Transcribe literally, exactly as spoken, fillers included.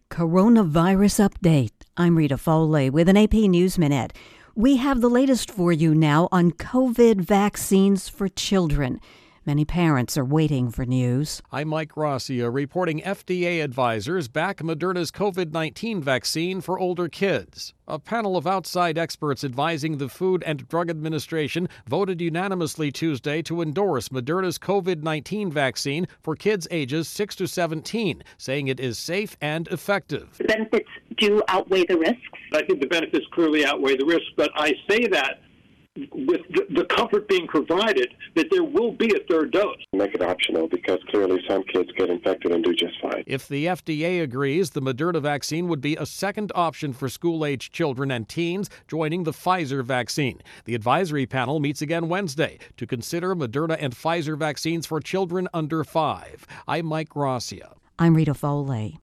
Coronavirus update. I'm Rita Foley with an A P News Minute. We have the latest for you now on COVID vaccines for children. Many parents are waiting for news. I'm Mike Gracia reporting F D A advisors back Moderna's COVID nineteen vaccine for older kids. A panel of outside experts advising the Food and Drug Administration voted unanimously Tuesday to endorse Moderna's COVID nineteen vaccine for kids ages six to seventeen, saying it is safe and effective. The benefits do outweigh the risks. I think the benefits clearly outweigh the risks, but I say that with the comfort being provided that there will be a third dose. Make it optional because clearly some kids get infected and do just fine. If the F D A agrees, the Moderna vaccine would be a second option for school-age children and teens, joining the Pfizer vaccine. The advisory panel meets again Wednesday to consider Moderna and Pfizer vaccines for children under five. I'm Mike Gracia. I'm Rita Foley.